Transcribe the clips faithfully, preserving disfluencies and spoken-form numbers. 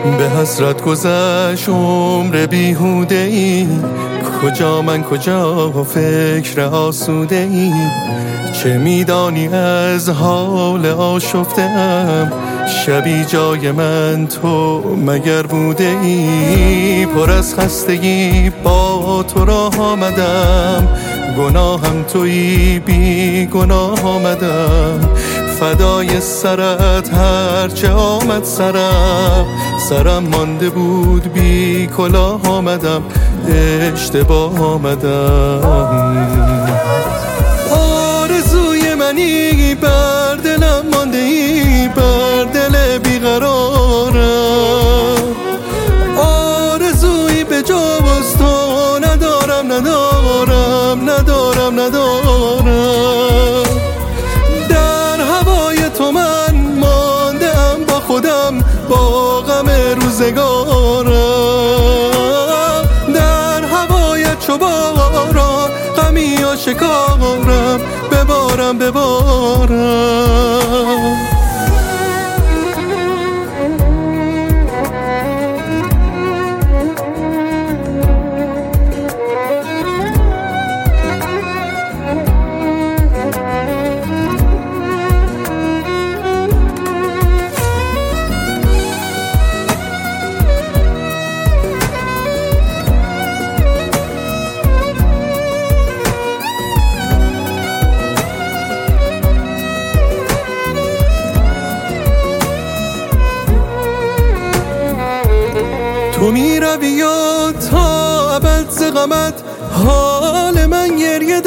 به حسرت گذشت عمر بیهوده ای، کجا من کجا فکر آسوده ای. چه میدانی از حال آشفته‌ام، شبی جای من تو مگر بوده ای. پر از خستگی با تو راه آمدم، گناهم تویی بی گناه آمدم. فدای سرت هرچه آمد سرم، سرم مانده بود بی کلاه آمدم، اشتباه آمدم. آرزوی منی بر دلم مانده ای، بر دل بیقرارم. آرزوی به جز تو ندارم ندارم ندارم ندارم. در هوای تو من ماندم با خودم، با غم روزگارم. در هوایت چو باران غمی آشکارم، ببارم ببارم. تو می روی یا تا ابد ز غمت حال من گریه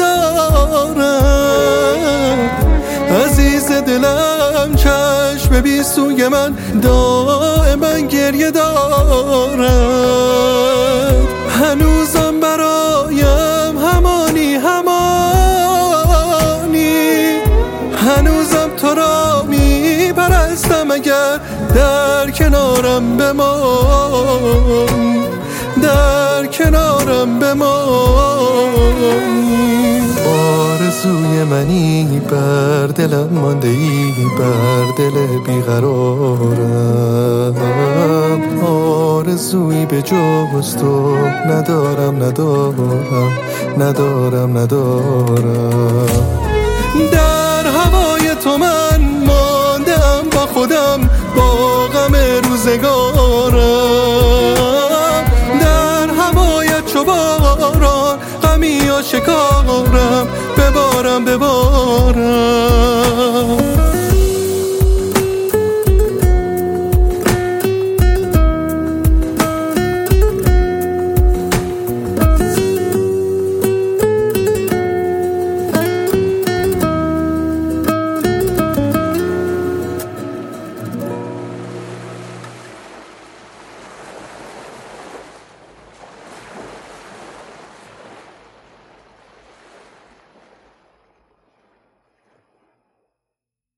دارم. عزیز دلم چشم بی سوی من دائما گریه دارد. هنوزم برایم همانی همانی، هنوزم تو را می پرستم. اگر در کنارم بمان، در کنارم بمانی. آرزوی منی بر دلم مانده ای، بر دل بیقرارم. آرزویی به جز تو ندارم ندارم ندارم ندارم. در هوای تو من ماندم با خودم، با غم روزگارم. در هوایت چو باران غمی آشکارم، ببارم ببارم.